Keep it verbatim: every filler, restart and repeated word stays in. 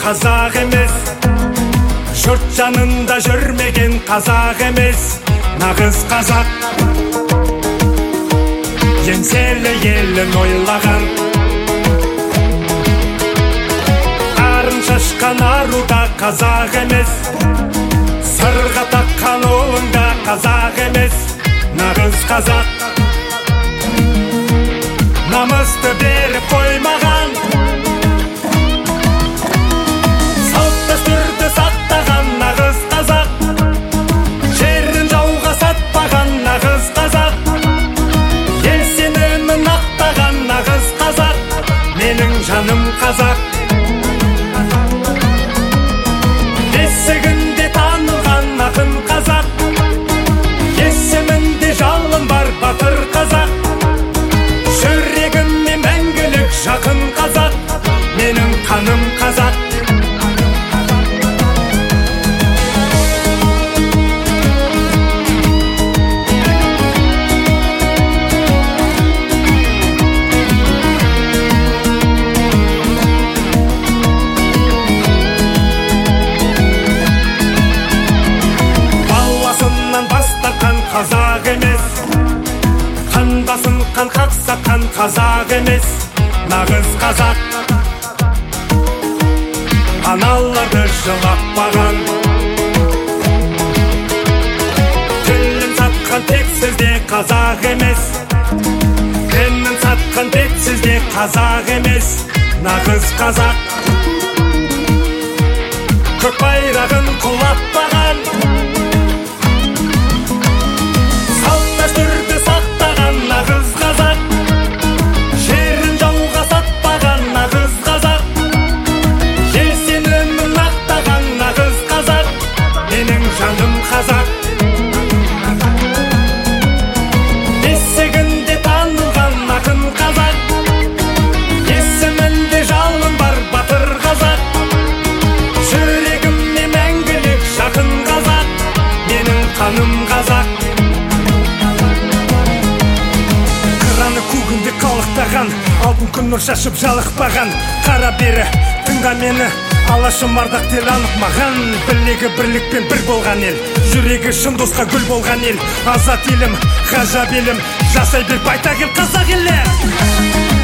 қазақ емес, жұрт жанында жүрмеген қазақ емес, нағыз қазақ. Еңселі елін ойлаған, арын шашқан аруда қазақ емес, сырға таққан ұлында қазақ емес, нағыз қазақ. Намысты беріп қоймаған, салт дәстүрді сақтаған нағыз қазақ. Жерін жауға сатпаған нағыз қазақ. Ел сенімін ақтаған нағыз қазақ. Менің жаным қазақ. Бесігінде танылған ақын қазақ. Есімінде жалын бар батыр қазақ. Жүрегіме мәңгілік жақын қазақ. Менің қаным қазақ. Баласынан бастарқан қазақ емес, қандасын қан қақсатқан қазақ емес, нағыз қазақ. Аналарды жылатпаған, тілін сатқан тексізде қазақ емес, дінін сатқан тексізде қазақ емес, нағыз қазақ. Көк байрағын құлатпаған, салт дәстүрді сақтаған нағыз қазақ. Жерін жауға сатпаған нағыз қазақ. Ел сенімін ақтаған нағыз қазақ. Менің жаным қазақ. Бесігінде танылған ақын қазақ. Есімінде жалын бар батыр қазақ. Жүрегіме мәңгілік жақын қазақ. Менің қаным қазақ. Қыраны көгінде қалықтаған, алтын күн нұр шашып жалықпаған. Қара бері тыңға мені, алашым ардақ тел анық маған. Бірлігі бірлікпен бір болған ел, жүрегі шын досқа гүл болған ел. Азат елім, ғажап елім, жасай бер байтақ ел қазақ елі.